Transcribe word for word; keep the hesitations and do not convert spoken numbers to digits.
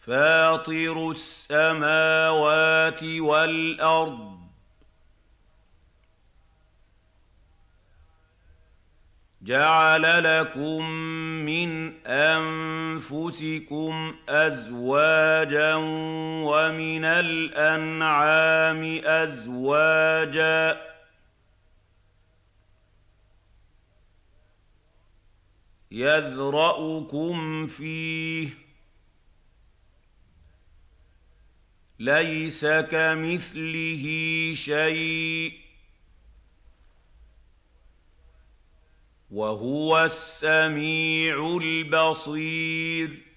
فاطر السماوات والأرض جعل لكم من أنفسكم أزواجا ومن الأنعام أزواجا يذرأكم فيه ليس كمثله شيء وهو السميع البصير